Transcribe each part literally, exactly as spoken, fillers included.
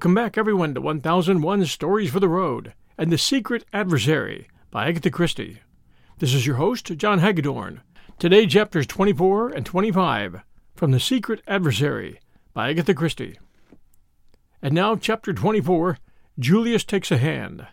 Welcome back, everyone, to one thousand one Stories for the Road and The Secret Adversary by Agatha Christie. This is your host, John Hagedorn. Today, chapters twenty-four and twenty-five from The Secret Adversary by Agatha Christie. And now, chapter twenty-four, Julius Takes a Hand.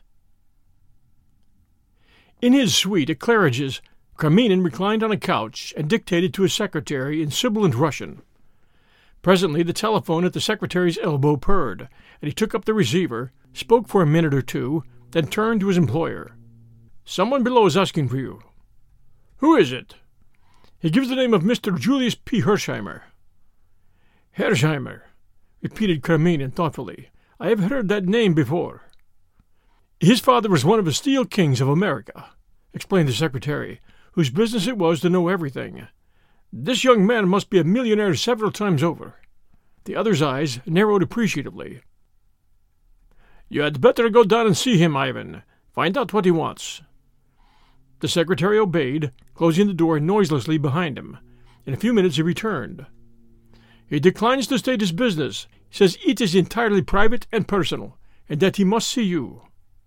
In his suite at Claridge's, Karenin reclined on a couch and dictated to his secretary in sibilant Russian. Presently the telephone at the secretary's elbow purred, and he took up the receiver, spoke for a minute or two, then turned to his employer. "Someone below is asking for you." "Who is it?" "He gives the name of Mister Julius P. Hersheimer." "Hersheimer," repeated Karenin thoughtfully. "I have heard that name before." "His father was one of the steel kings of America," explained the secretary, whose business it was to know everything. "This young man must be a millionaire several times over." The other's eyes narrowed appreciatively. "You had better go down and see him, Ivan. Find out what he wants." The secretary obeyed, closing the door noiselessly behind him. In a few minutes he returned. "He declines to state his business. He says it is entirely private and personal, and that he must see you."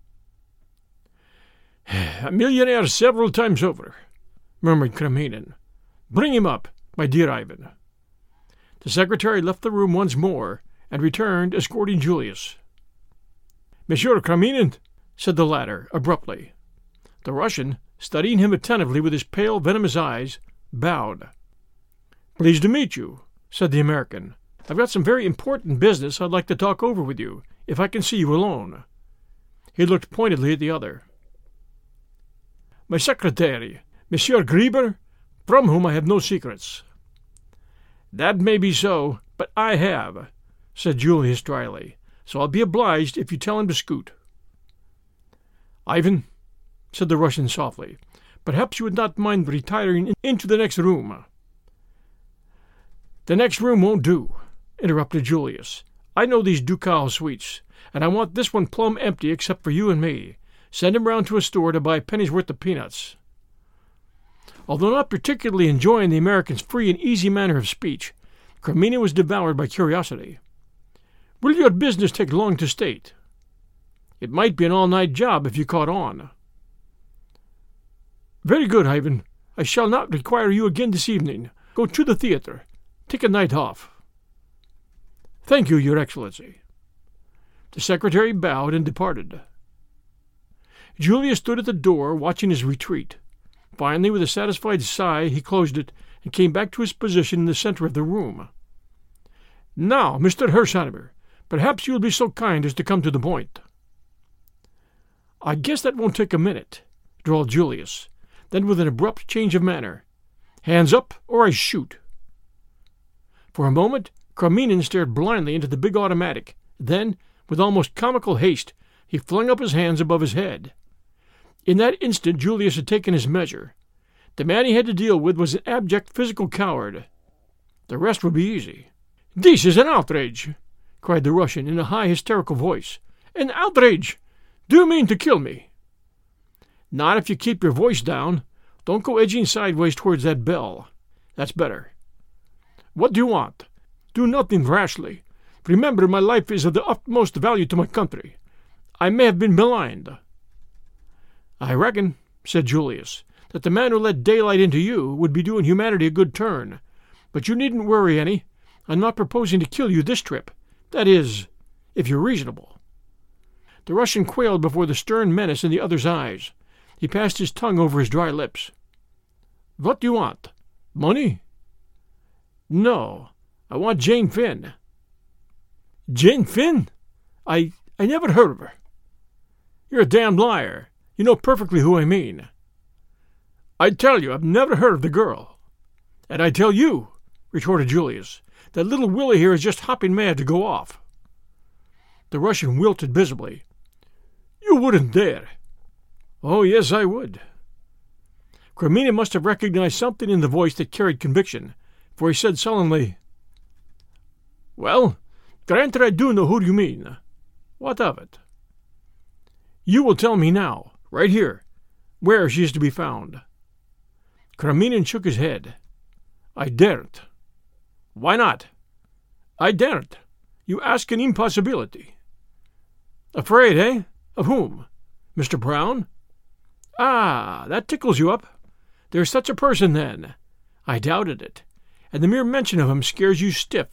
"A millionaire several times over," murmured Karenin. "Bring him up, my dear Ivan." The secretary left the room once more and returned, escorting Julius. "Monsieur Karenin," said the latter abruptly. The Russian, studying him attentively with his pale, venomous eyes, bowed. "Pleased to meet you," said the American. "I've got some very important business I'd like to talk over with you, if I can see you alone." He looked pointedly at the other. "My secretary, Monsieur Grieber, from whom I have no secrets." "That may be so, but I have," said Julius dryly, "so I'll be obliged if you tell him to scoot." "Ivan," said the Russian softly, "perhaps you would not mind retiring into the next room." "The next room won't do," interrupted Julius. "I know these ducal suites, and I want this one plumb empty except for you and me. Send him round to a store to buy a penny's worth of peanuts." Although not particularly enjoying the American's free and easy manner of speech, Karenin was devoured by curiosity. "Will your business take long to state?" "It might be an all-night job if you caught on." "Very good, Ivan. I shall not require you again this evening. Go to the theatre. Take a night off." "Thank you, Your Excellency." The secretary bowed and departed. Julius stood at the door, watching his retreat. Finally, with a satisfied sigh, he closed it and came back to his position in the center of the room. "Now, Mister Hersheimer, perhaps you will be so kind as to come to the point." "I guess that won't take a minute," drawled Julius. Then, with an abrupt change of manner, "Hands up, or I shoot." For a moment, Karenin stared blindly into the big automatic. Then, with almost comical haste, he flung up his hands above his head. In that instant Julius had taken his measure. The man he had to deal with was an abject physical coward. The rest would be easy. "This is an outrage!" cried the Russian in a high hysterical voice. "An outrage! Do you mean to kill me?" "Not if you keep your voice down. Don't go edging sideways towards that bell. That's better." "What do you want?" "Do nothing rashly. Remember, my life is of the utmost value to my country. I may have been maligned." "I reckon," said Julius, "that the man who let daylight into you would be doing humanity a good turn. But you needn't worry any. I'm not proposing to kill you this trip. That is, if you're reasonable." The Russian quailed before the stern menace in the other's eyes. He passed his tongue over his dry lips. "What do you want? Money?" "No. I want Jane Finn." "Jane Finn? I I never heard of her." "You're a damned liar. You know perfectly who I mean." "I tell you, I've never heard of the girl." "And I tell you," retorted Julius, "that little Willie here is just hopping mad to go off." The Russian wilted visibly. "You wouldn't dare." "Oh, yes, I would." Karenin must have recognized something in the voice that carried conviction, for he said sullenly, "Well, granted I do know who you mean. What of it?" "You will tell me now, right here, where she is to be found." Karenin shook his head. "I daren't." "Why not?" "I daren't. You ask an impossibility." Afraid, eh? Of whom? Mister Brown? Ah, that tickles you up. There's such a person, then. I doubted it, and the mere mention of him scares you stiff.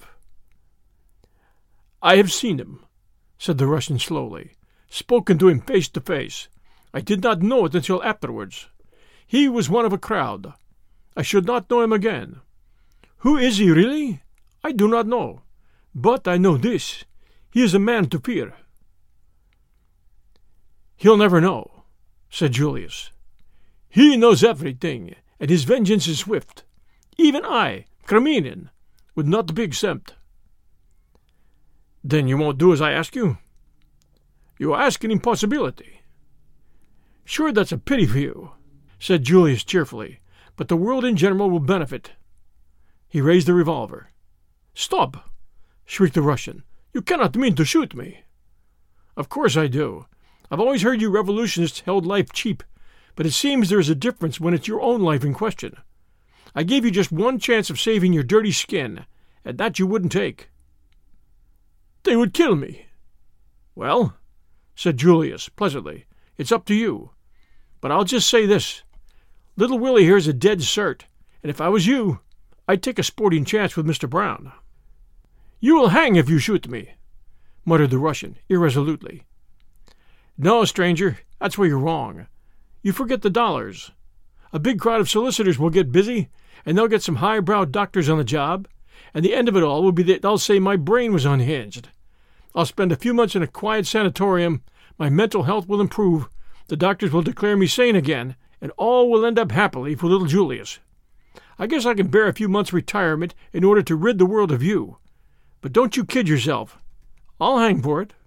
I have seen him, said the Russian slowly, spoken to him face to face. I did not know it until afterwards. He was one of a crowd. I should not know him again. Who is he really? I do not know. But I know this. He is a man to fear. He'll never know, said Julius. He knows everything, and his vengeance is swift. Even I, Kremenin, would not be exempt. Then you won't do as I ask you? You ask an impossibility. Sure, that's a pity for you, said Julius cheerfully, but the world in general will benefit. He raised the revolver. Stop, shrieked the Russian. You cannot mean to shoot me. Of course I do. I've always heard you revolutionists held life cheap, but it seems there is a difference when it's your own life in question. I gave you just one chance of saving your dirty skin, and that you wouldn't take. They would kill me. Well, said Julius pleasantly, it's up to you. But I'll just say this. Little Willie here's a dead cert, and if I was you, I'd take a sporting chance with Mister Brown. You will hang if you shoot me, muttered the Russian irresolutely. No, stranger, that's where you're wrong. You forget the dollars. A big crowd of solicitors will get busy, and they'll get some highbrow doctors on the job, and the end of it all will be that they'll say my brain was unhinged. I'll spend a few months in a quiet sanatorium, my mental health will improve, the doctors will declare me sane again, and all will end up happily for little Julius. I guess I can bear a few months' retirement in order to rid the world of you. But don't you kid yourself. I'll hang for it.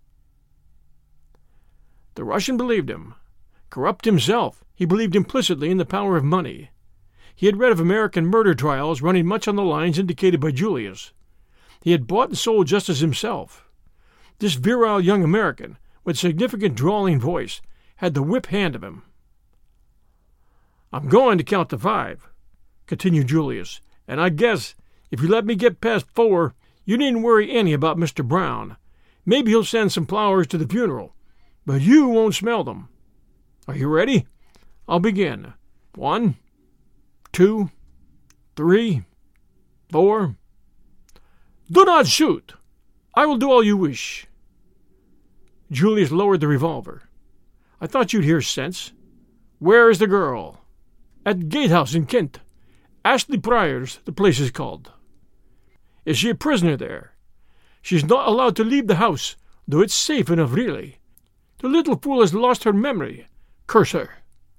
The Russian believed him. Corrupt himself, he believed implicitly in the power of money. He had read of American murder trials running much on the lines indicated by Julius. He had bought and sold just as himself. This virile young American, with significant drawling voice, had the whip hand of him. I'm going to count to five, continued Julius, and I guess if you let me get past four, you needn't worry any about Mister Brown. Maybe he'll send some flowers to the funeral, but you won't smell them. Are you ready? I'll begin. One, two, three, four. Do not shoot. I will do all you wish. Julius lowered the revolver. I thought you'd hear sense. Where is the girl? At Gatehouse in Kent. Ashley Priors, the place is called. Is she a prisoner there? She's not allowed to leave the house, though it's safe enough, really. The little fool has lost her memory. Curse her.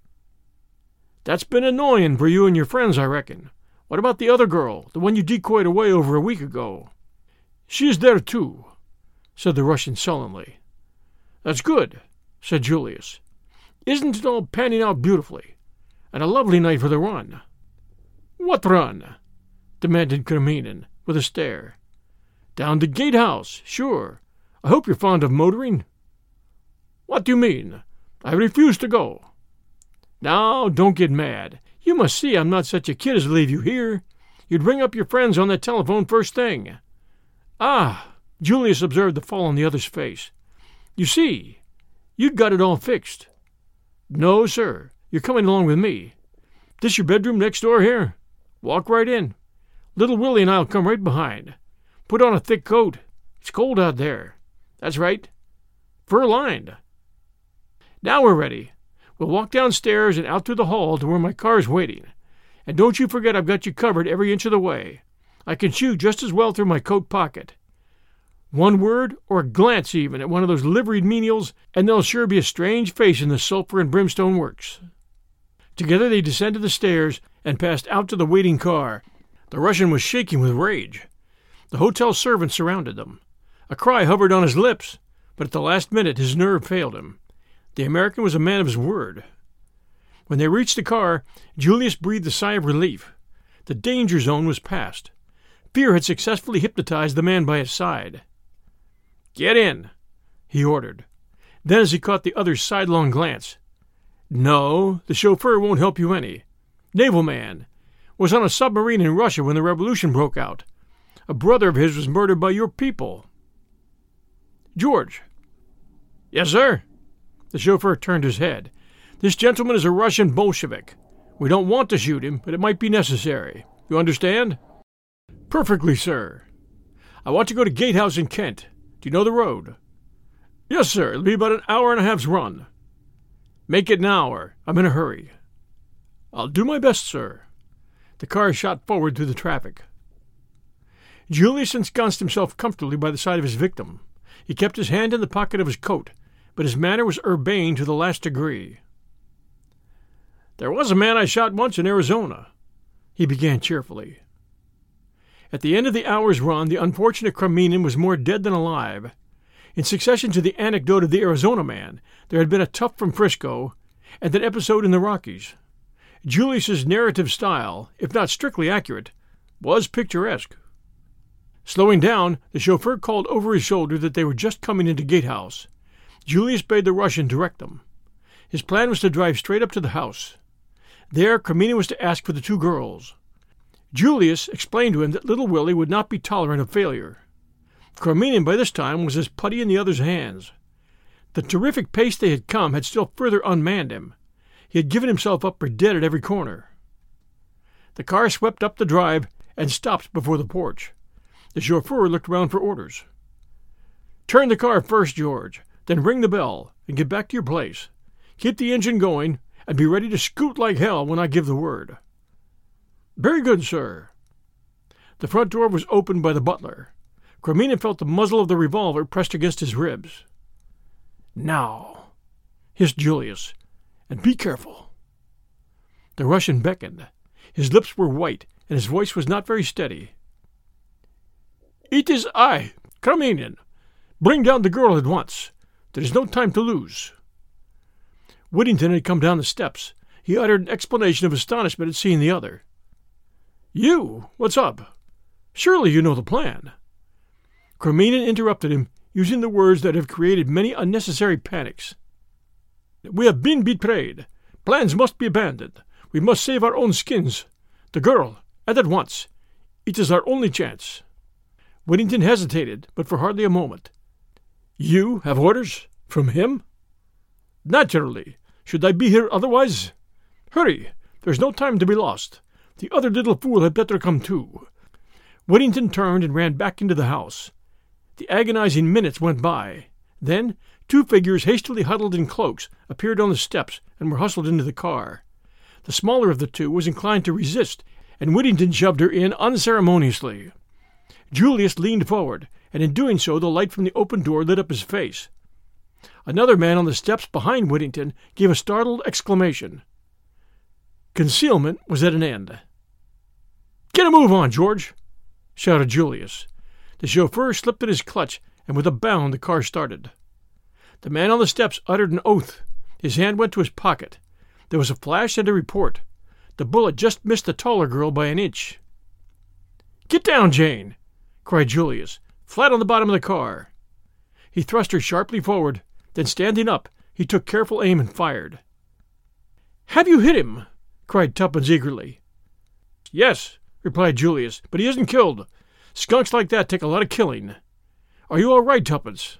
That's been annoying for you and your friends, I reckon. What about the other girl, the one you decoyed away over a week ago? She is there, too, said the Russian sullenly. That's good, said Julius. Isn't it all panning out beautifully? And a lovely night for the run. What run? Demanded Kremenin, with a stare. Down to Gatehouse, sure. I hope you're fond of motoring. What do you mean? I refuse to go. Now, don't get mad. You must see I'm not such a kid as to leave you here. You'd ring up your friends on that telephone first thing. Ah, Julius observed the fall on the other's face. You see, you'd got it all fixed. No, sir, you're coming along with me. This your bedroom next door here? Walk right in. Little Willie and I'll come right behind. Put on a thick coat. It's cold out there. That's right. Fur-lined. Now we're ready. We'll walk downstairs and out through the hall to where my car's waiting. And don't you forget I've got you covered every inch of the way. I can shoot just as well through my coat pocket. One word, or a glance even, at one of those liveried menials, and there'll sure be a strange face in the sulphur and brimstone works. Together they descended the stairs and passed out to the waiting car. The Russian was shaking with rage. The hotel servants surrounded them. A cry hovered on his lips, but at the last minute his nerve failed him. The American was a man of his word. When they reached the car, Julius breathed a sigh of relief. The danger zone was past. Fear had successfully hypnotized the man by his side. Get in, he ordered. Then as he caught the other's sidelong glance, no, the chauffeur won't help you any. Naval man. Was on a submarine in Russia when the revolution broke out. A brother of his was murdered by your people. George. Yes, sir. The chauffeur turned his head. This gentleman is a Russian Bolshevik. We don't want to shoot him, but it might be necessary. You understand? Perfectly, sir. I want to go to Gatehouse in Kent. Do you know the road? Yes, sir. It'll be about an hour and a half's run. Make it an hour. I'm in a hurry. I'll do my best, sir. The car shot forward through the traffic. Julius ensconced himself comfortably by the side of his victim. He kept his hand in the pocket of his coat, but his manner was urbane to the last degree. There was a man I shot once in Arizona, he began cheerfully. At the end of the hour's run, the unfortunate Kreminin was more dead than alive. In succession to the anecdote of the Arizona man, there had been a tough from Frisco, and an episode in the Rockies. Julius's narrative style, if not strictly accurate, was picturesque. Slowing down, the chauffeur called over his shoulder that they were just coming into Gatehouse. Julius bade the Russian direct them. His plan was to drive straight up to the house. There, Kreminin was to ask for the two girls. Julius explained to him that little Willie would not be tolerant of failure. Kreminin, by this time, was as putty in the other's hands. The terrific pace they had come had still further unmanned him. He had given himself up for dead at every corner. The car swept up the drive and stopped before the porch. The chauffeur looked round for orders. Turn the car first, George, then ring the bell and get back to your place. Keep the engine going and be ready to scoot like hell when I give the word. Very good, sir. The front door was opened by the butler. Kreminin felt the muzzle of the revolver pressed against his ribs. Now, hissed Julius, and be careful. The Russian beckoned. His lips were white, and his voice was not very steady. It is I, Kreminin. Bring down the girl at once. There is no time to lose. Whittington had come down the steps. He uttered an exclamation of astonishment at seeing the other. You? What's up? Surely you know the plan. Kreminin interrupted him, using the words that have created many unnecessary panics. We have been betrayed. Plans must be abandoned. We must save our own skins. The girl, and at once. It is our only chance. Whittington hesitated, but for hardly a moment. You have orders? From him? Naturally. Should I be here otherwise? Hurry. There's no time to be lost. The other little fool had better come too. Whittington turned and ran back into the house. The agonizing minutes went by. Then two figures hastily huddled in cloaks appeared on the steps and were hustled into the car. The smaller of the two was inclined to resist, and Whittington shoved her in unceremoniously. Julius leaned forward, and in doing so the light from the open door lit up his face. Another man on the steps behind Whittington gave a startled exclamation. Concealment was at an end. Get a move on, George, shouted Julius. The chauffeur slipped at his clutch, and with a bound the car started. The man on the steps uttered an oath. His hand went to his pocket. There was a flash and a report. The bullet just missed the taller girl by an inch. Get down, Jane, cried Julius, flat on the bottom of the car. He thrust her sharply forward, then standing up, he took careful aim and fired. Have you hit him? Cried Tuppence eagerly. Yes, replied Julius, but he isn't killed. Skunks like that take a lot of killing. Are you all right, Tuppence?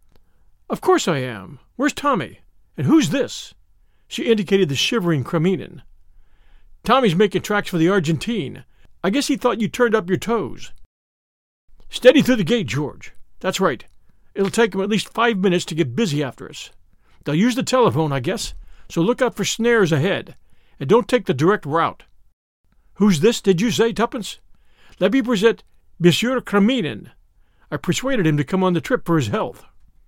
Of course I am. Where's Tommy? And who's this? She indicated the shivering Kreminin. Tommy's making tracks for the Argentine. I guess he thought you turned up your toes. Steady through the gate, George. That's right. It'll take them at least five minutes to get busy after us. They'll use the telephone, I guess, so look out for snares ahead, and don't take the direct route. Who's this, did you say, Tuppence? Let me present Monsieur Kreminin. I persuaded him to come on the trip for his health.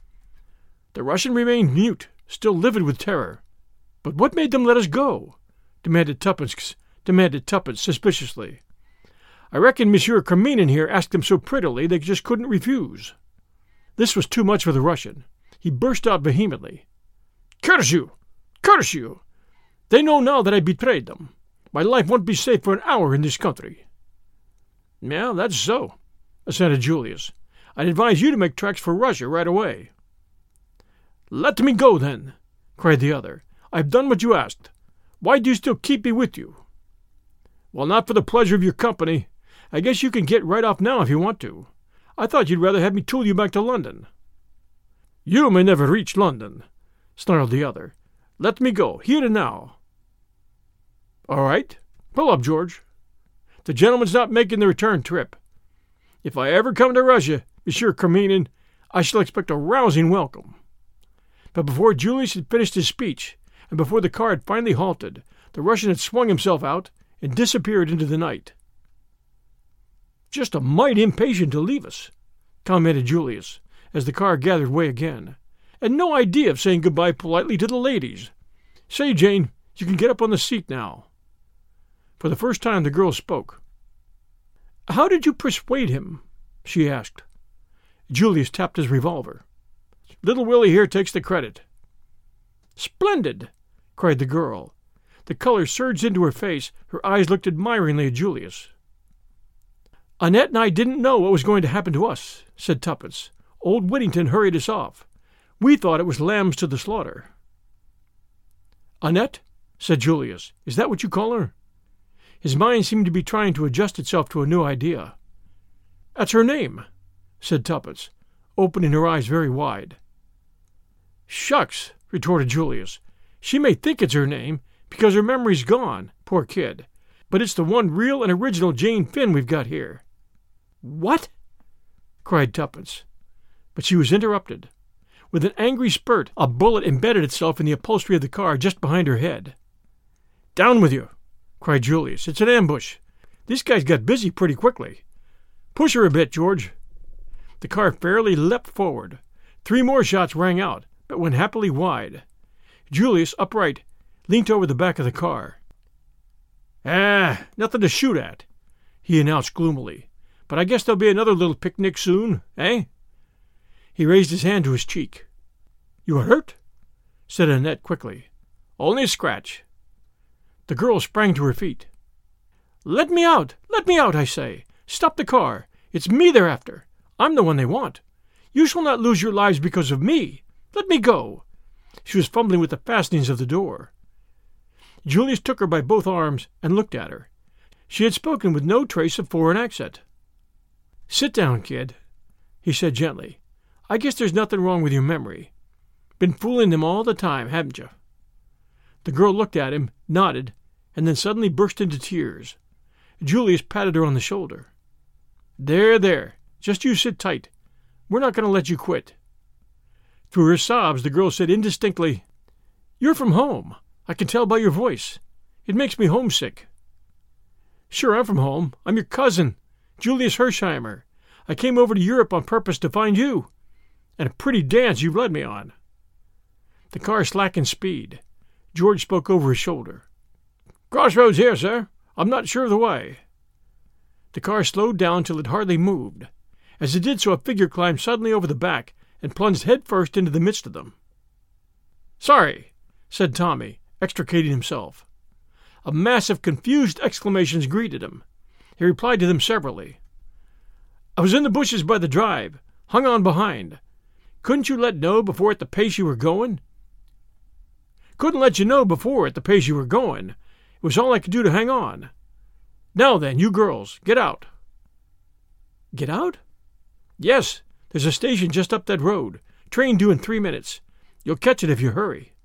The Russian remained mute, still livid with terror. But what made them let us go? demanded Tuppence, demanded Tuppence suspiciously. I reckon Monsieur Kreminin here asked them so prettily they just couldn't refuse. This was too much for the Russian. He burst out vehemently. Curse you! Curse you! They know now that I betrayed them. My life won't be safe for an hour in this country. Yeah, that's so, assented Julius. I'd advise you to make tracks for Russia right away. Let me go, then, cried the other. I've done what you asked. Why do you still keep me with you? Well, not for the pleasure of your company. I guess you can get right off now if you want to. I thought you'd rather have me tool you back to London. You may never reach London, snarled the other. Let me go, here and now. All right. Pull up, George. The gentleman's not making the return trip. If I ever come to Russia, Monsieur Karenin, I shall expect a rousing welcome. But before Julius had finished his speech, and before the car had finally halted, the Russian had swung himself out and disappeared into the night. Just a mite impatient to leave us, commented Julius, as the car gathered way again, and no idea of saying goodbye politely to the ladies. Say, Jane, you can get up on the seat now. For the first time the girl spoke. How did you persuade him? She asked. Julius tapped his revolver. Little Willie here takes the credit. Splendid! Cried the girl. The color surged into her face. Her eyes looked admiringly at Julius. Annette and I didn't know what was going to happen to us, said Tuppence. Old Whittington hurried us off. We thought it was lambs to the slaughter. Annette, said Julius. Is that what you call her? His mind seemed to be trying to adjust itself to a new idea. That's her name, said Tuppence, opening her eyes very wide. Shucks, retorted Julius. She may think it's her name, because her memory's gone, poor kid. But it's the one real and original Jane Finn we've got here. What? Cried Tuppence. But she was interrupted. With an angry spurt, a bullet embedded itself in the upholstery of the car just behind her head. Down with you, cried Julius. It's an ambush. This guy's got busy pretty quickly. Push her a bit, George. The car fairly leapt forward. Three more shots rang out, but went happily wide. Julius, upright, leant over the back of the car. Ah, nothing to shoot at, he announced gloomily. But I guess there'll be another little picnic soon, eh? He raised his hand to his cheek. You are hurt? Said Annette quickly. Only a scratch. The girl sprang to her feet. Let me out! Let me out, I say! Stop the car! It's me they're after! I'm the one they want! You shall not lose your lives because of me! Let me go! She was fumbling with the fastenings of the door. Julius took her by both arms and looked at her. She had spoken with no trace of foreign accent. Sit down, kid, he said gently. I guess there's nothing wrong with your memory. Been fooling them all the time, haven't you? The girl looked at him, nodded, and then suddenly burst into tears. Julius patted her on the shoulder. There, there, just you sit tight. We're not going to let you quit. Through her sobs, the girl said indistinctly, You're from home. I can tell by your voice. It makes me homesick. Sure, I'm from home. I'm your cousin, Julius Hersheimer. I came over to Europe on purpose to find you. And a pretty dance you've led me on. The car slackened speed. George spoke over his shoulder. Crossroads here, sir. I'm not sure of the way. The car slowed down till it hardly moved. As it did so, a figure climbed suddenly over the back and plunged headfirst into the midst of them. Sorry, said Tommy, extricating himself. A mass of confused exclamations greeted him. He replied to them severally. I was in the bushes by the drive, hung on behind. Couldn't you let know before at the pace you were going? Couldn't let you know before at the pace you were going. It was all I could do to hang on. Now then, you girls, get out. Get out? Yes, there's a station just up that road. Train due in three minutes. You'll catch it if you hurry.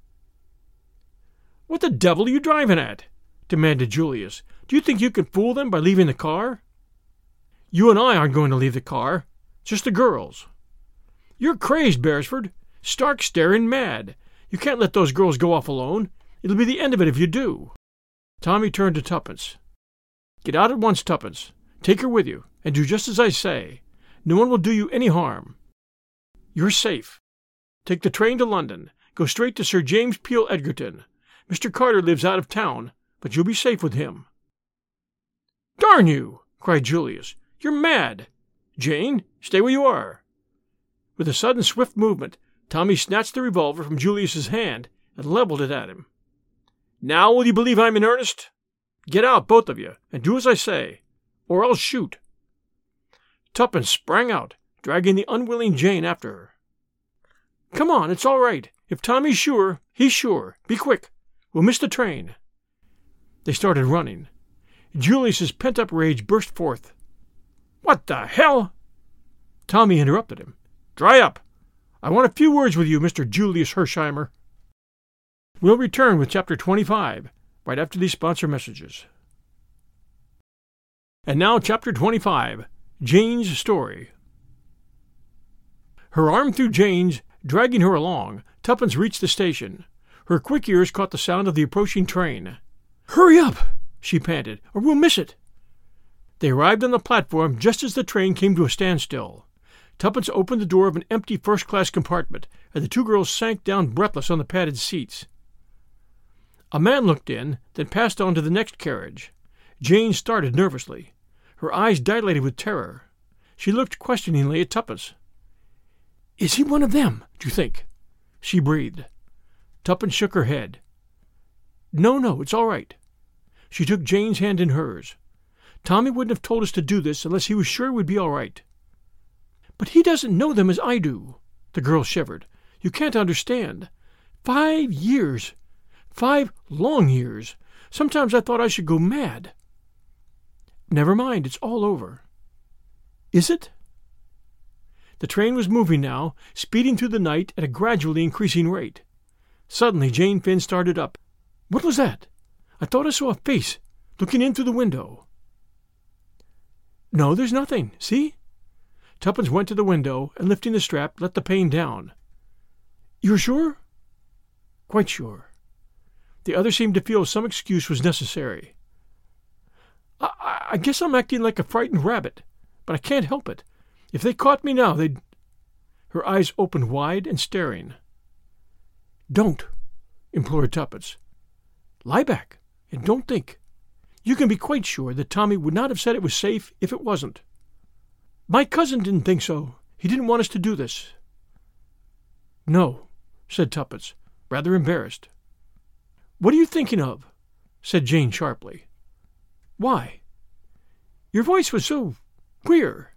What the devil are you driving at? Demanded Julius. Do you think you can fool them by leaving the car? You and I aren't going to leave the car. Just the girls. You're crazed, Beresford. Stark staring mad. You can't let those girls go off alone. It'll be the end of it if you do. Tommy turned to Tuppence. Get out at once, Tuppence. Take her with you, and do just as I say. No one will do you any harm. You're safe. Take the train to London. Go straight to Sir James Peel Edgerton. Mister Carter lives out of town, but you'll be safe with him. Darn you! Cried Julius. You're mad. Jane, stay where you are. With a sudden swift movement, Tommy snatched the revolver from Julius's hand and leveled it at him. Now will you believe I'm in earnest? Get out, both of you, and do as I say, or I'll shoot. Tuppence sprang out, dragging the unwilling Jane after her. Come on, it's all right. If Tommy's sure, he's sure. Be quick. We'll miss the train. They started running. Julius's pent-up rage burst forth. What the hell? Tommy interrupted him. Dry up. I want a few words with you, Mister Julius Hersheimer. We'll return with Chapter twenty-five, right after these sponsor messages. And now Chapter twenty-five, Jane's Story. Her arm through Jane's, dragging her along, Tuppence reached the station. Her quick ears caught the sound of the approaching train. "Hurry up," she panted, "or we'll miss it." They arrived on the platform just as the train came to a standstill. Tuppence opened the door of an empty first-class compartment, and the two girls sank down breathless on the padded seats. A man looked in, then passed on to the next carriage. Jane started nervously. Her eyes dilated with terror. She looked questioningly at Tuppence. "Is he one of them, do you think?" she breathed. Tuppence shook her head. "No, no, it's all right." She took Jane's hand in hers. "Tommy wouldn't have told us to do this unless he was sure we'd be all right." "But he doesn't know them as I do." The girl shivered. "You can't understand. Five years. Five long years. Sometimes I thought I should go mad." "Never mind, it's all over." "Is it?" The train was moving now, speeding through the night at a gradually increasing rate. Suddenly Jane Finn started up. "What was that? I thought I saw a face looking in through the window." "No, there's nothing. See?" Tuppence went to the window and, lifting the strap, let the pane down. "You're sure?" "Quite sure." The other seemed to feel some excuse was necessary. I, I guess I'm acting like a frightened rabbit, but I can't help it. If they caught me now, they'd—" Her eyes opened wide and staring. "Don't," implored Tuppence. "Lie back, and don't think. You can be quite sure that Tommy would not have said it was safe if it wasn't." "My cousin didn't think so. He didn't want us to do this." "No," said Tuppence, rather embarrassed. "What are you thinking of?" said Jane sharply. "Why? Your voice was so queer."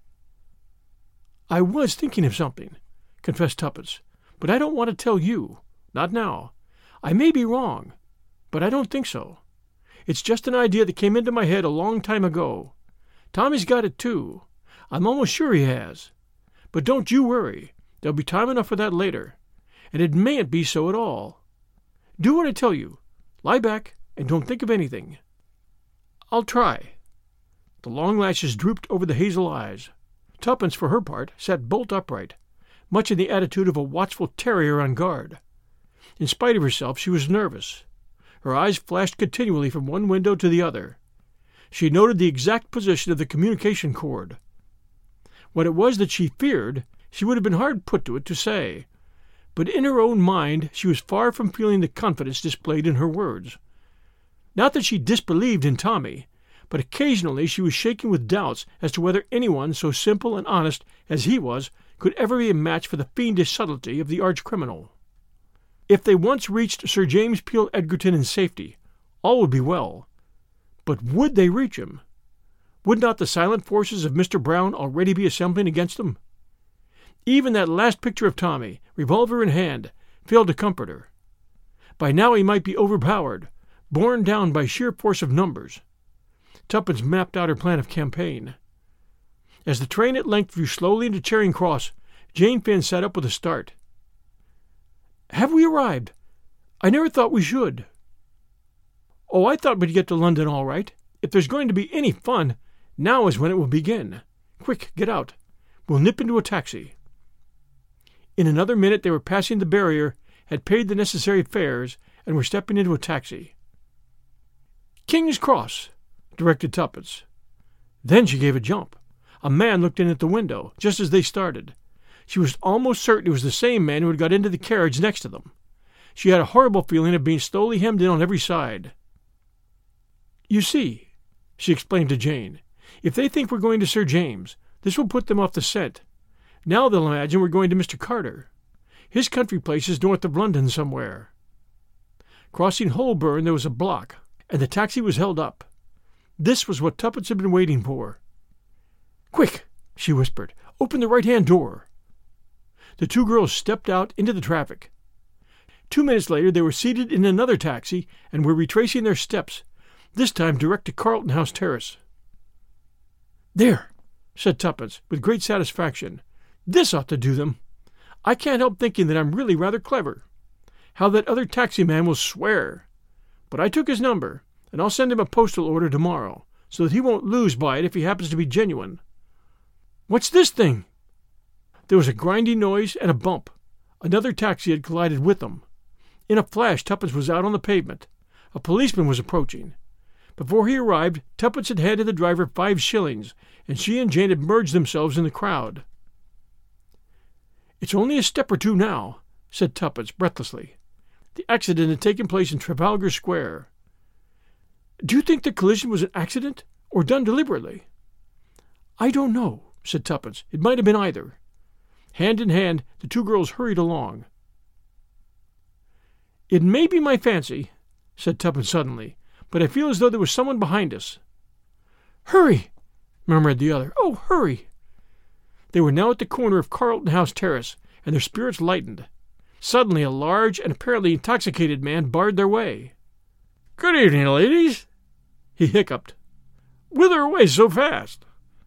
"I was thinking of something," confessed Tuppence, "but I don't want to tell you. Not now. I may be wrong, but I don't think so. It's just an idea that came into my head a long time ago. Tommy's got it, too. I'm almost sure he has. But don't you worry. There'll be time enough for that later. And it mayn't be so at all. Do what I tell you. Lie back and don't think of anything." "I'll try." The long lashes drooped over the hazel eyes. Tuppence, for her part, sat bolt upright, much in the attitude of a watchful terrier on guard. In spite of herself, she was nervous. Her eyes flashed continually from one window to the other. She noted the exact position of the communication cord. What it was that she feared, she would have been hard put to it to say, but in her own mind she was far from feeling the confidence displayed in her words. Not that she disbelieved in Tommy, but occasionally she was shaken with doubts as to whether anyone so simple and honest as he was could ever be a match for the fiendish subtlety of the arch-criminal. If they once reached Sir James Peel Edgerton in safety, all would be well. But would they reach him? Would not the silent forces of Mister Brown already be assembling against them? Even that last picture of Tommy, revolver in hand, failed to comfort her. By now he might be overpowered, borne down by sheer force of numbers. Tuppence mapped out her plan of campaign. As the train at length drew slowly into Charing Cross, Jane Finn sat up with a start. "Have we arrived? I never thought we should." "Oh, I thought we'd get to London all right. If there's going to be any fun, now is when it will begin. Quick, get out. We'll nip into a taxi." In another minute they were passing the barrier, had paid the necessary fares, and were stepping into a taxi. "King's Cross," directed Tuppence. Then she gave a jump. A man looked in at the window, just as they started. She was almost certain it was the same man who had got into the carriage next to them. She had a horrible feeling of being slowly hemmed in on every side. "You see," she explained to Jane, "if they think we're going to Sir James, this will put them off the scent. Now they'll imagine we're going to Mister Carter. His country place is north of London somewhere." Crossing Holborn there was a block, and the taxi was held up. This was what Tuppence had been waiting for. "Quick," she whispered, "open the right-hand door." The two girls stepped out into the traffic. Two minutes later they were seated in another taxi and were retracing their steps, this time direct to Carlton House Terrace. "There," said Tuppence, with great satisfaction. "This ought to do them. I can't help thinking that I'm really rather clever. How that other taxi man will swear. But I took his number, and I'll send him a postal order tomorrow, so that he won't lose by it if he happens to be genuine. What's this thing? There was a grinding noise and a bump. Another taxi had collided with them. In a flash, Tuppence was out on the pavement. A policeman was approaching. Before he arrived, Tuppence had handed the driver five shillings, and she and Jane had merged themselves in the crowd. "It's only a step or two now," said Tuppence breathlessly. The accident had taken place in Trafalgar Square. "Do you think the collision was an accident, or done deliberately?" "I don't know," said Tuppence. "It might have been either." Hand in hand, the two girls hurried along. "It may be my fancy," said Tuppence suddenly, "but I feel as though there was someone behind us." "Hurry!" murmured the other. "Oh, hurry!" They were now at the corner of Carlton House Terrace, and their spirits lightened. Suddenly a large and apparently intoxicated man barred their way. "Good evening, ladies," he hiccuped. "Whither away so fast?"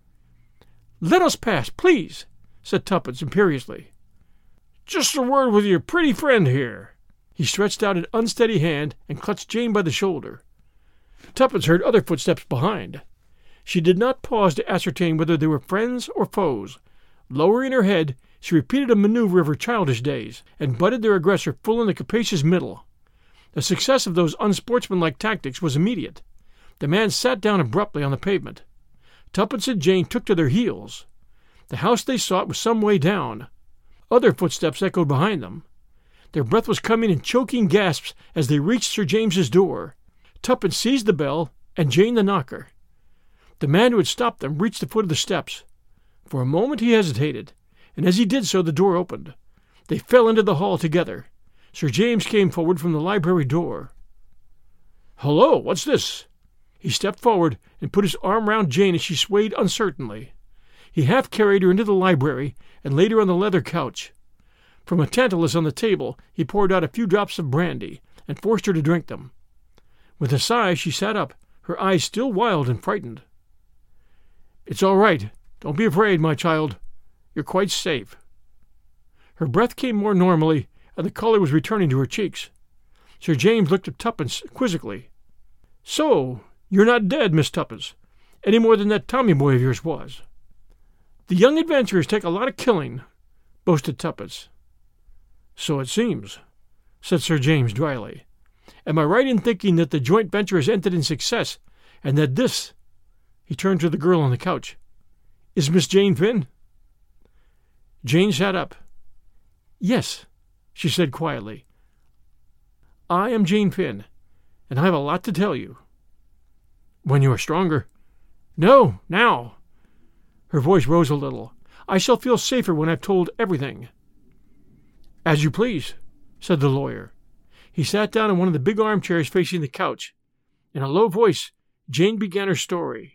"Let us pass, please," said Tuppence imperiously. "Just a word with your pretty friend here." He stretched out an unsteady hand and clutched Jane by the shoulder. Tuppence heard other footsteps behind. She did not pause to ascertain whether they were friends or foes. Lowering her head, she repeated a maneuver of her childish days, and butted their aggressor full in the capacious middle. The success of those unsportsmanlike tactics was immediate. The man sat down abruptly on the pavement. Tuppence and Jane took to their heels. The house they sought was some way down. Other footsteps echoed behind them. Their breath was coming in choking gasps as they reached Sir James's door. Tuppence seized the bell, and Jane the knocker. The man who had stopped them reached the foot of the steps. For a moment he hesitated, and as he did so the door opened. They fell into the hall together. Sir James came forward from the library door. "Hullo, what's this?" He stepped forward and put his arm round Jane as she swayed uncertainly. He half carried her into the library and laid her on the leather couch. From a tantalus on the table he poured out a few drops of brandy and forced her to drink them. With a sigh she sat up, her eyes still wild and frightened. "It's all right. Don't be afraid, my child. You're quite safe." Her breath came more normally, and the color was returning to her cheeks. Sir James looked at Tuppence quizzically. "So, you're not dead, Miss Tuppence, any more than that Tommy boy of yours was." "The young adventurers take a lot of killing," boasted Tuppence. "So it seems," said Sir James dryly. "Am I right in thinking that the joint venture has ended in success, and that this—" he turned to the girl on the couch— "is Miss Jane Finn?" Jane sat up. "Yes," she said quietly. "I am Jane Finn, and I have a lot to tell you." "When you are stronger." "No, now." Her voice rose a little. "I shall feel safer when I've told everything." "As you please," said the lawyer. He sat down in one of the big armchairs facing the couch. In a low voice, Jane began her story.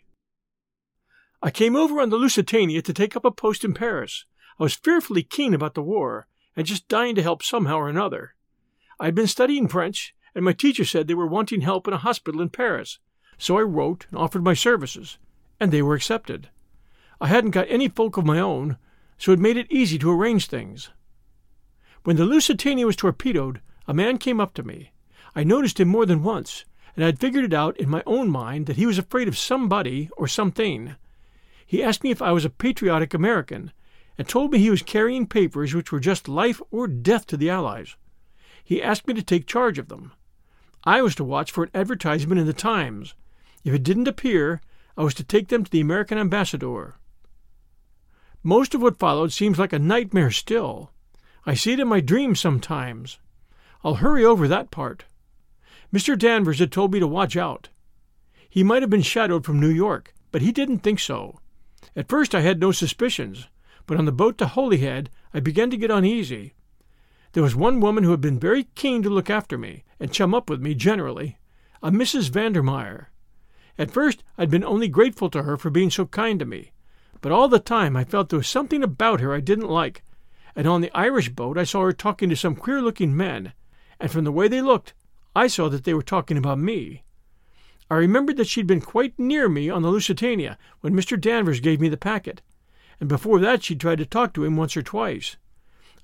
"I came over on the Lusitania to take up a post in Paris. I was fearfully keen about the war, and just dying to help somehow or another. I had been studying French, and my teacher said they were wanting help in a hospital in Paris, so I wrote and offered my services, and they were accepted. I hadn't got any folk of my own, so it made it easy to arrange things. When the Lusitania was torpedoed, a man came up to me. I noticed him more than once, and I had figured it out in my own mind that he was afraid of somebody or something. He asked me if I was a patriotic American, and told me he was carrying papers which were just life or death to the Allies. He asked me to take charge of them. I was to watch for an advertisement in the Times. If it didn't appear, I was to take them to the American ambassador. Most of what followed seems like a nightmare still. I see it in my dreams sometimes. I'll hurry over that part. Mister Danvers had told me to watch out. He might have been shadowed from New York, but he didn't think so. At first I had no suspicions, but on the boat to Holyhead I began to get uneasy. There was one woman who had been very keen to look after me and chum up with me generally, a Missus Vandermeyer. At first I'd been only grateful to her for being so kind to me, but all the time I felt there was something about her I didn't like, and on the Irish boat I saw her talking to some queer-looking men, and from the way they looked, I saw that they were talking about me. I remembered that she'd been quite near me on the Lusitania when Mister Danvers gave me the packet, and before that she'd tried to talk to him once or twice.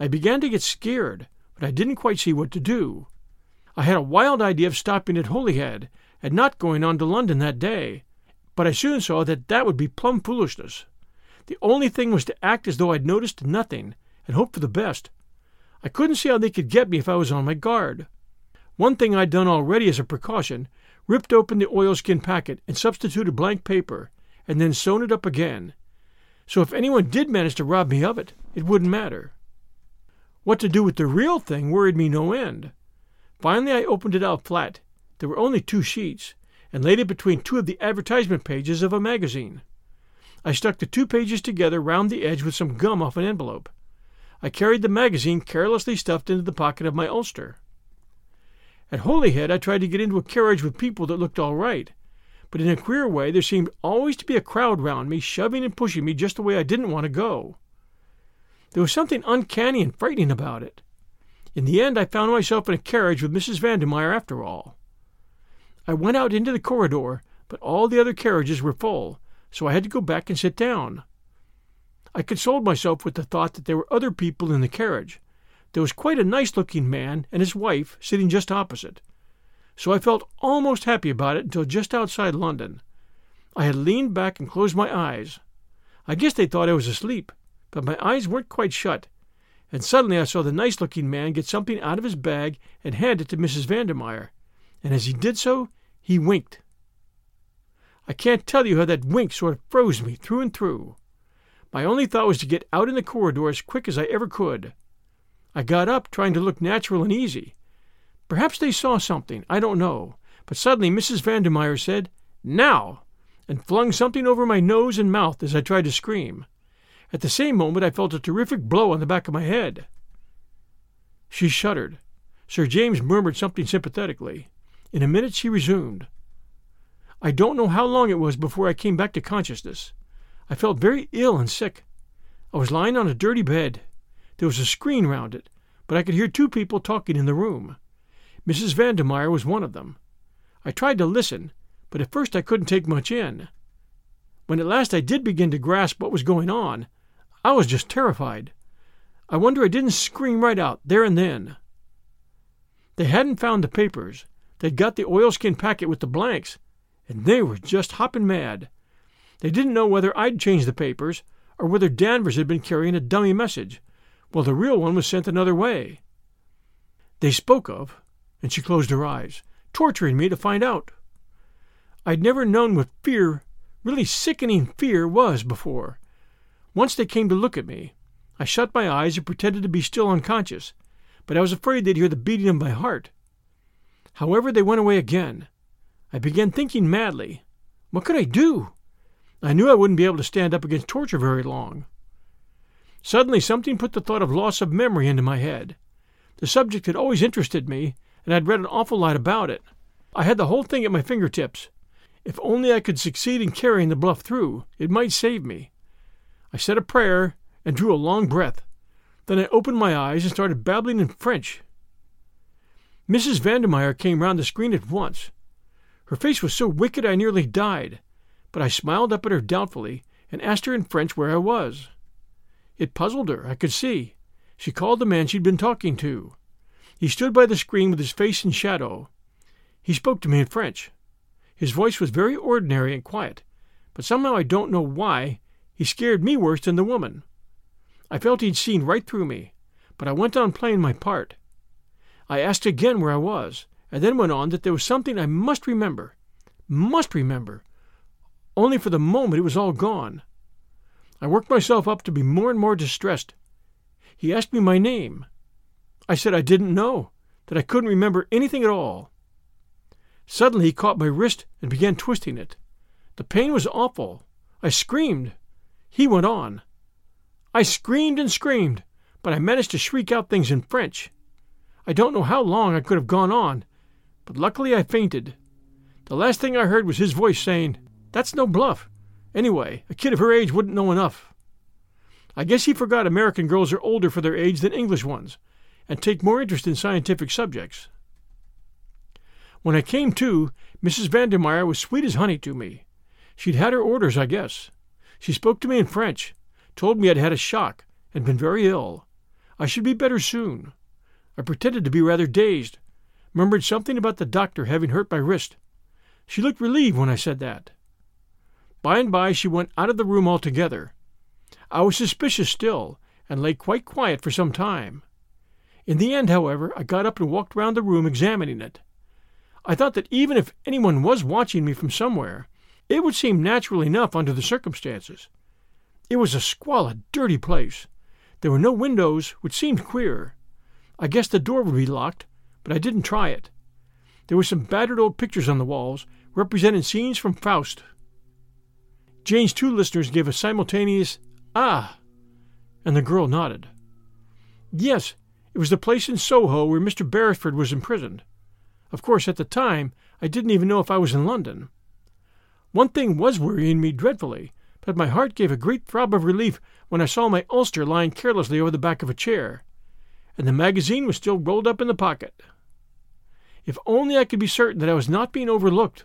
I began to get scared, but I didn't quite see what to do. I had a wild idea of stopping at Holyhead and not going on to London that day, but I soon saw that that would be plumb foolishness. The only thing was to act as though I'd noticed nothing and hope for the best. I couldn't see how they could get me if I was on my guard. One thing I'd done already as a precaution, ripped open the oilskin packet and substituted blank paper, and then sewn it up again. So if anyone did manage to rob me of it, it wouldn't matter. What to do with the real thing worried me no end. Finally I opened it out flat. There were only two sheets, and laid it between two of the advertisement pages of a magazine. I stuck the two pages together round the edge with some gum off an envelope. I carried the magazine carelessly stuffed into the pocket of my ulster. At Holyhead I tried to get into a carriage with people that looked all right, but in a queer way there seemed always to be a crowd round me, shoving and pushing me just the way I didn't want to go. There was something uncanny and frightening about it. In the end I found myself in a carriage with Missus Vandermeyer after all. I went out into the corridor, but all the other carriages were full, so I had to go back and sit down. I consoled myself with the thought that there were other people in the carriage. There was quite a nice-looking man and his wife sitting just opposite. So I felt almost happy about it until just outside London. I had leaned back and closed my eyes. I guess they thought I was asleep, but my eyes weren't quite shut, and suddenly I saw the nice-looking man get something out of his bag and hand it to Missus Vandermeyer, and as he did so, he winked. I can't tell you how that wink sort of froze me through and through. My only thought was to get out in the corridor as quick as I ever could. I got up, trying to look natural and easy. Perhaps they saw something, I don't know, but suddenly Missus Vandermeyer said, "Now!" and flung something over my nose and mouth as I tried to scream. At the same moment I felt a terrific blow on the back of my head. She shuddered. Sir James murmured something sympathetically. In a minute she resumed. I don't know how long it was before I came back to consciousness. I felt very ill and sick. I was lying on a dirty bed. There was a screen round it, but I could hear two people talking in the room. Missus Vandermeyer was one of them. I tried to listen, but at first I couldn't take much in. When at last I did begin to grasp what was going on, I was just terrified. I wonder I didn't scream right out, there and then. They hadn't found the papers. They'd got the oilskin packet with the blanks, and they were just hopping mad. They didn't know whether I'd changed the papers, or whether Danvers had been carrying a dummy message, while the real one was sent another way. They spoke of, and she closed her eyes, torturing me to find out. I'd never known what fear, really sickening fear, was before. Once they came to look at me. I shut my eyes and pretended to be still unconscious, but I was afraid they'd hear the beating of my heart. However, they went away again. I began thinking madly. What could I do? I knew I wouldn't be able to stand up against torture very long. Suddenly something put the thought of loss of memory into my head. The subject had always interested me, and I'd read an awful lot about it. I had the whole thing at my fingertips. If only I could succeed in carrying the bluff through, it might save me. I said a prayer and drew a long breath. Then I opened my eyes and started babbling in French. Missus Vandermeyer came round the screen at once. Her face was so wicked I nearly died, but I smiled up at her doubtfully and asked her in French where I was. It puzzled her, I could see. She called the man she'd been talking to. He stood by the screen with his face in shadow. He spoke to me in French. His voice was very ordinary and quiet, but somehow I don't know why, he scared me worse than the woman. I felt he'd seen right through me, but I went on playing my part. I asked again where I was, and then went on that there was something I must remember, must remember. Only for the moment it was all gone. I worked myself up to be more and more distressed. He asked me my name. I said I didn't know, that I couldn't remember anything at all. Suddenly he caught my wrist and began twisting it. The pain was awful. I screamed. He went on. I screamed and screamed, but I managed to shriek out things in French. I don't know how long I could have gone on, but luckily I fainted. The last thing I heard was his voice saying, "That's no bluff. Anyway, a kid of her age wouldn't know enough." I guess he forgot American girls are older for their age than English ones, and take more interest in scientific subjects. When I came to, Missus Vandermeyer was sweet as honey to me. She'd had her orders, I guess. She spoke to me in French, told me I'd had a shock, and been very ill. I should be better soon. I pretended to be rather dazed, murmured something about the doctor having hurt my wrist. She looked relieved when I said that. By and by she went out of the room altogether. I was suspicious still, and lay quite quiet for some time. In the end, however, I got up and walked round the room examining it. I thought that even if anyone was watching me from somewhere, it would seem natural enough under the circumstances. It was a squalid, dirty place. There were no windows, which seemed queer. I guessed the door would be locked, but I didn't try it. There were some battered old pictures on the walls, representing scenes from Faust. Jane's two listeners gave a simultaneous, "Ah!" and the girl nodded. Yes, it was the place in Soho where Mister Beresford was imprisoned. Of course, at the time, I didn't even know if I was in London. One thing was worrying me dreadfully, but my heart gave a great throb of relief when I saw my ulster lying carelessly over the back of a chair, and the magazine was still rolled up in the pocket. If only I could be certain that I was not being overlooked.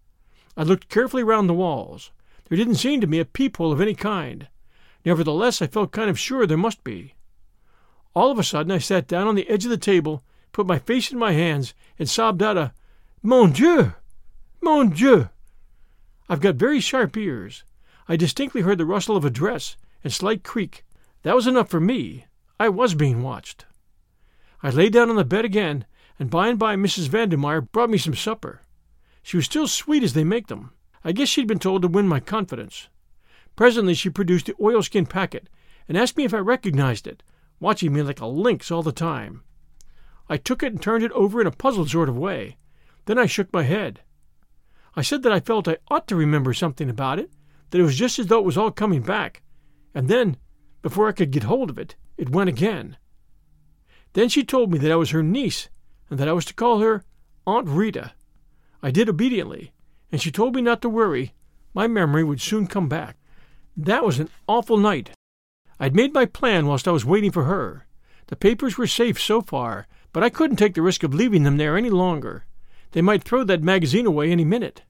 I looked carefully round the walls. There didn't seem to be a peephole of any kind. Nevertheless, I felt kind of sure there must be. All of a sudden I sat down on the edge of the table, put my face in my hands, and sobbed out a "Mon Dieu! Mon Dieu!" I've got very sharp ears. I distinctly heard the rustle of a dress and slight creak. That was enough for me. I was being watched. I lay down on the bed again, and by and by Missus Vandermeyer brought me some supper. She was still sweet as they make them. I guess she'd been told to win my confidence. Presently she produced the oilskin packet and asked me if I recognized it, watching me like a lynx all the time. I took it and turned it over in a puzzled sort of way. Then I shook my head. I said that I felt I ought to remember something about it, that it was just as though it was all coming back, and then, before I could get hold of it, it went again. Then she told me that I was her niece, and that I was to call her Aunt Rita. I did obediently, and she told me not to worry. My memory would soon come back. That was an awful night. I'd made my plan whilst I was waiting for her. The papers were safe so far, but I couldn't take the risk of leaving them there any longer. They might throw that magazine away any minute.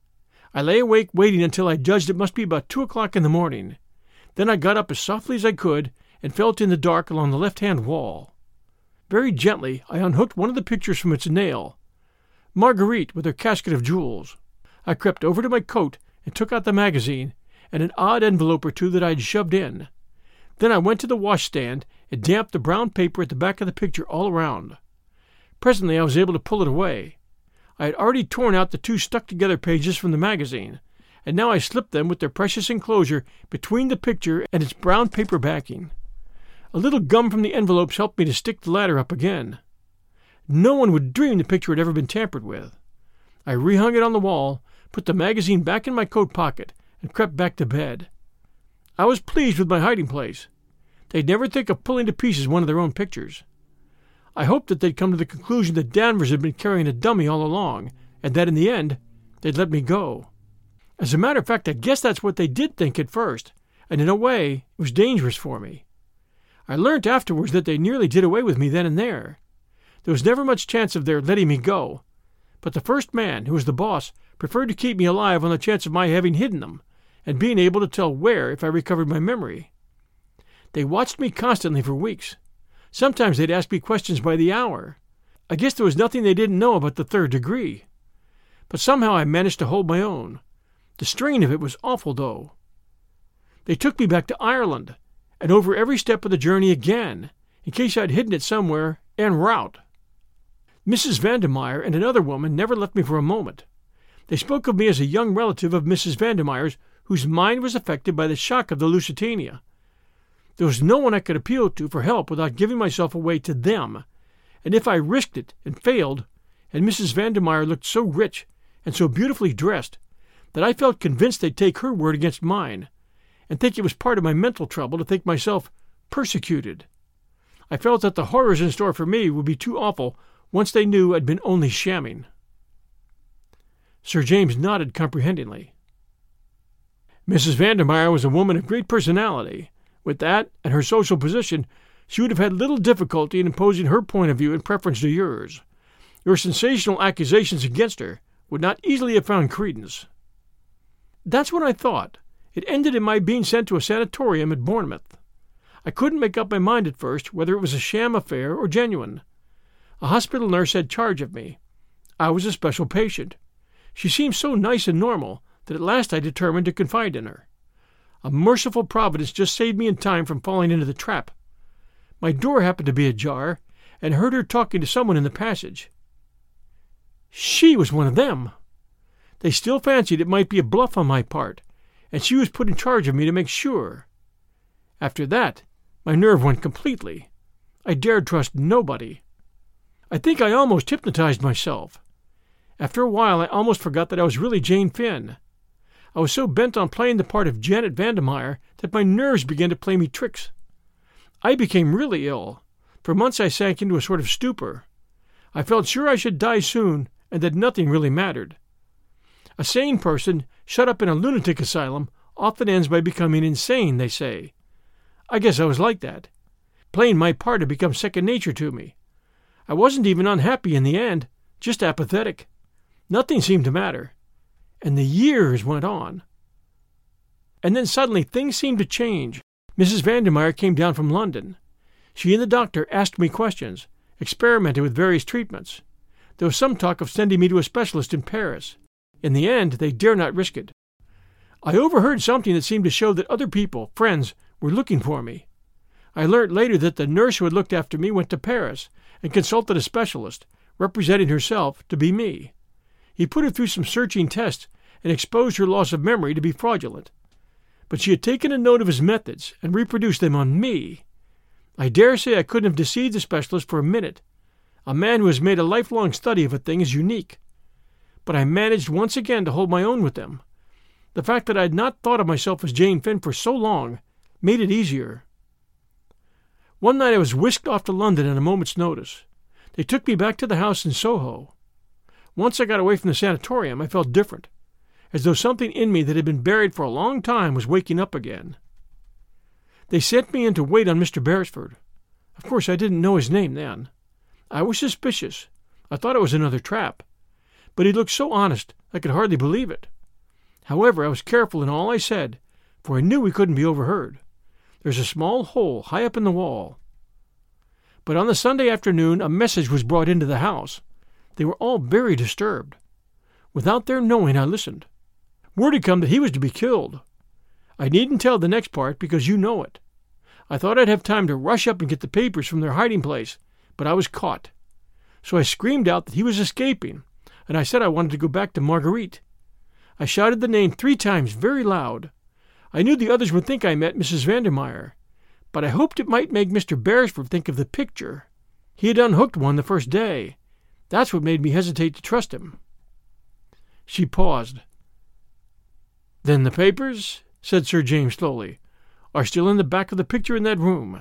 I lay awake waiting until I judged it must be about two o'clock in the morning. Then I got up as softly as I could and felt in the dark along the left-hand wall. Very gently I unhooked one of the pictures from its nail. Marguerite with her casket of jewels. I crept over to my coat and took out the magazine and an odd envelope or two that I had shoved in. Then I went to the washstand and damped the brown paper at the back of the picture all around. Presently I was able to pull it away. I had already torn out the two stuck-together pages from the magazine, and now I slipped them with their precious enclosure between the picture and its brown paper backing. A little gum from the envelopes helped me to stick the latter up again. No one would dream the picture had ever been tampered with. I rehung it on the wall, put the magazine back in my coat pocket, and crept back to bed. I was pleased with my hiding place. They'd never think of pulling to pieces one of their own pictures. I hoped that they'd come to the conclusion that Danvers had been carrying a dummy all along, and that in the end they'd let me go. As a matter of fact, I guess that's what they did think at first, and in a way it was dangerous for me. I learnt afterwards that they nearly did away with me then and there. There was never much chance of their letting me go, but the first man, who was the boss, preferred to keep me alive on the chance of my having hidden them, and being able to tell where if I recovered my memory. They watched me constantly for weeks. Sometimes they'd ask me questions by the hour. I guess there was nothing they didn't know about the third degree. But somehow I managed to hold my own. The strain of it was awful, though. They took me back to Ireland, and over every step of the journey again, in case I'd hidden it somewhere en route. Missus Vandermeyer and another woman never left me for a moment. They spoke of me as a young relative of Missus Vandermeyer's whose mind was affected by the shock of the Lusitania. There was no one I could appeal to for help without giving myself away to them, and if I risked it and failed, and Missus Vandermeyer looked so rich and so beautifully dressed, that I felt convinced they'd take her word against mine, and think it was part of my mental trouble to think myself persecuted. I felt that the horrors in store for me would be too awful once they knew I'd been only shamming. Sir James nodded comprehendingly. Missus Vandermeyer was a woman of great personality. With that, and her social position, she would have had little difficulty in imposing her point of view in preference to yours. Your sensational accusations against her would not easily have found credence. That's what I thought. It ended in my being sent to a sanatorium at Bournemouth. I couldn't make up my mind at first whether it was a sham affair or genuine. A hospital nurse had charge of me. I was a special patient. She seemed so nice and normal that at last I determined to confide in her. A merciful providence just saved me in time from falling into the trap. My door happened to be ajar, and I heard her talking to someone in the passage. She was one of them. They still fancied it might be a bluff on my part, and she was put in charge of me to make sure. After that, my nerve went completely. I dared trust nobody. I think I almost hypnotized myself. After a while, I almost forgot that I was really Jane Finn. I was so bent on playing the part of Janet Vandermeyer that my nerves began to play me tricks. I became really ill. For months I sank into a sort of stupor. I felt sure I should die soon, and that nothing really mattered. A sane person shut up in a lunatic asylum often ends by becoming insane, they say. I guess I was like that. Playing my part had become second nature to me. I wasn't even unhappy in the end, just apathetic. Nothing seemed to matter. And the years went on. And then suddenly things seemed to change. Missus Vandermeyer came down from London. She and the doctor asked me questions, experimented with various treatments. There was some talk of sending me to a specialist in Paris. In the end, they dare not risk it. I overheard something that seemed to show that other people, friends, were looking for me. I learnt later that the nurse who had looked after me went to Paris and consulted a specialist, representing herself to be me. He put her through some searching tests and exposed her loss of memory to be fraudulent. But she had taken a note of his methods and reproduced them on me. I dare say I couldn't have deceived the specialist for a minute. A man who has made a lifelong study of a thing is unique. But I managed once again to hold my own with them. The fact that I had not thought of myself as Jane Finn for so long made it easier. One night I was whisked off to London at a moment's notice. They took me back to the house in Soho. Once I got away from the sanatorium, I felt different, as though something in me that had been buried for a long time was waking up again. They sent me in to wait on Mister Beresford. Of course, I didn't know his name then. I was suspicious. I thought it was another trap. But he looked so honest, I could hardly believe it. However, I was careful in all I said, for I knew we couldn't be overheard. There's a small hole high up in the wall. But on the Sunday afternoon, a message was brought into the house. They were all very disturbed. Without their knowing, I listened. Word had come that he was to be killed. I needn't tell the next part because you know it. I thought I'd have time to rush up and get the papers from their hiding place, but I was caught. So I screamed out that he was escaping, and I said I wanted to go back to Marguerite. I shouted the name three times very loud. I knew the others would think I met Missus Vandermeyer, but I hoped it might make Mister Beresford think of the picture. He had unhooked one the first day. That's what made me hesitate to trust him. She paused. Then the papers, said Sir James slowly, are still in the back of the picture in that room.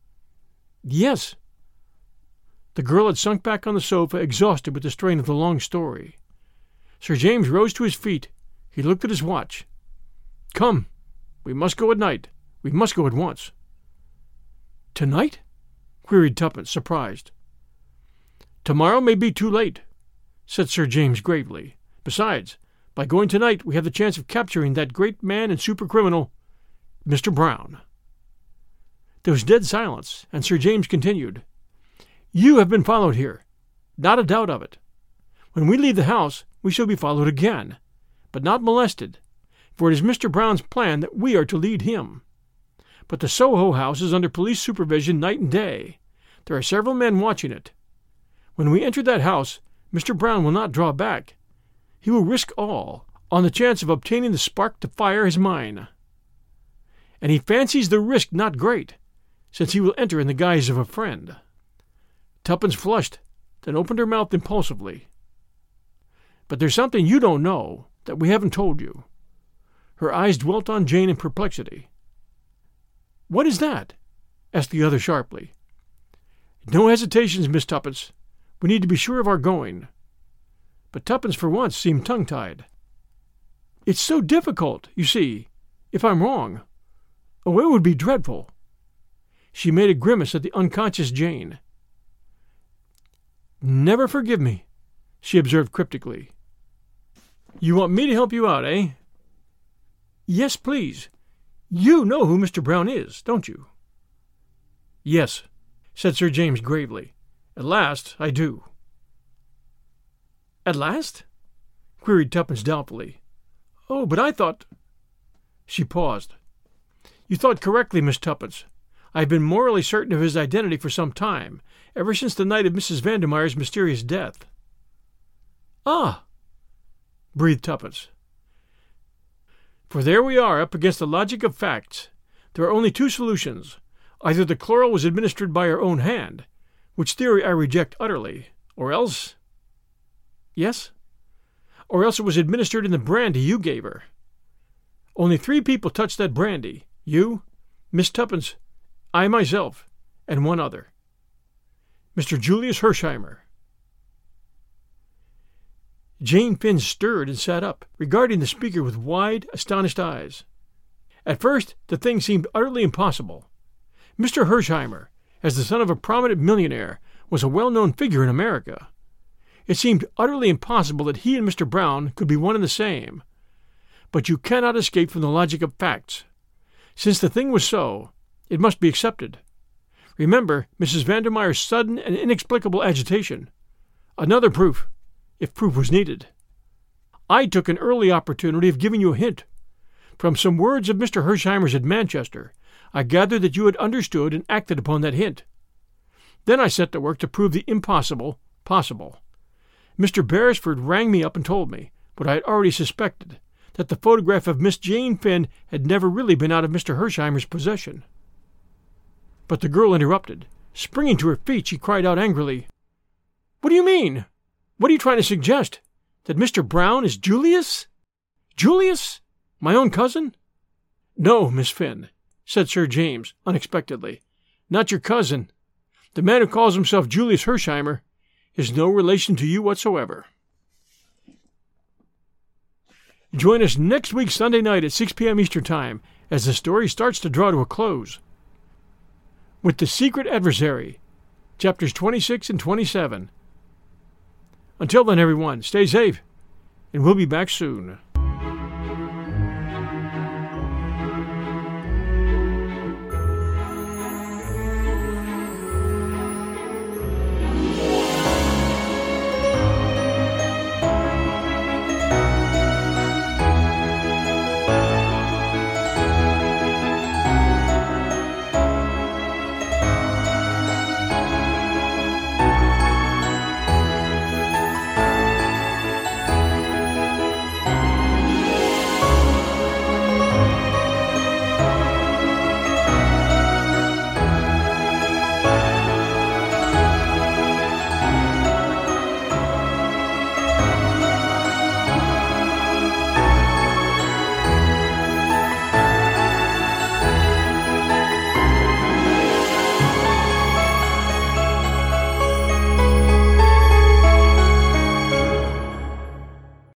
Yes. The girl had sunk back on the sofa, exhausted with the strain of the long story. Sir James rose to his feet. He looked at his watch. Come, we must go at night. We must go at once. Tonight? Queried Tuppence, surprised. Tomorrow may be too late, said Sir James gravely. Besides, by going tonight we have the chance of capturing that great man and super-criminal, Mister Brown. There was dead silence, and Sir James continued. You have been followed here. Not a doubt of it. When we leave the house, we shall be followed again, but not molested, for it is Mister Brown's plan that we are to lead him. But the Soho house is under police supervision night and day. There are several men watching it. When we enter that house, Mister Brown will not draw back. He will risk all, on the chance of obtaining the spark to fire his mine. And he fancies the risk not great, since he will enter in the guise of a friend. Tuppence flushed, then opened her mouth impulsively. But there's something you don't know that we haven't told you. Her eyes dwelt on Jane in perplexity. What is that? Asked the other sharply. No hesitations, Miss Tuppence. We need to be sure of our going. But Tuppence for once seemed tongue-tied. It's so difficult, you see, if I'm wrong. Oh, it would be dreadful. She made a grimace at the unconscious Jane. Never forgive me, she observed cryptically. You want me to help you out, eh? Yes, please. You know who Mister Brown is, don't you? Yes, said Sir James gravely. At last I do. At last? Queried Tuppence doubtfully. Oh, but I thought... She paused. You thought correctly, Miss Tuppence. I have been morally certain of his identity for some time, ever since the night of Missus Vandermeyer's mysterious death. Ah! breathed Tuppence. For there we are, up against the logic of facts. There are only two solutions. Either the chloral was administered by her own hand, which theory I reject utterly, or else... Yes? Or else it was administered in the brandy you gave her. Only three people touched that brandy. You, Miss Tuppence, I myself, and one other. Mister Julius Hersheimer. Jane Finn stirred and sat up, regarding the speaker with wide, astonished eyes. At first the thing seemed utterly impossible. Mister Hersheimer, as the son of a prominent millionaire, was a well-known figure in America. It seemed utterly impossible that he and Mister Brown could be one and the same. But you cannot escape from the logic of facts. Since the thing was so, it must be accepted. Remember Missus Vandermeyer's sudden and inexplicable agitation. Another proof, if proof was needed. I took an early opportunity of giving you a hint. From some words of Mister Hersheimer's at Manchester, I gathered that you had understood and acted upon that hint. Then I set to work to prove the impossible possible. Mister Beresford rang me up and told me, what I had already suspected, that the photograph of Miss Jane Finn had never really been out of Mister Hersheimer's possession. But the girl interrupted. Springing to her feet, she cried out angrily, What do you mean? What are you trying to suggest? That Mister Brown is Julius? Julius? My own cousin? No, Miss Finn, said Sir James, unexpectedly. Not your cousin. The man who calls himself Julius Hersheimer is no relation to you whatsoever. Join us next week Sunday night at six p.m. Eastern Time as the story starts to draw to a close. With The Secret Adversary, chapters twenty-six and twenty-seven. Until then, everyone, stay safe, and we'll be back soon.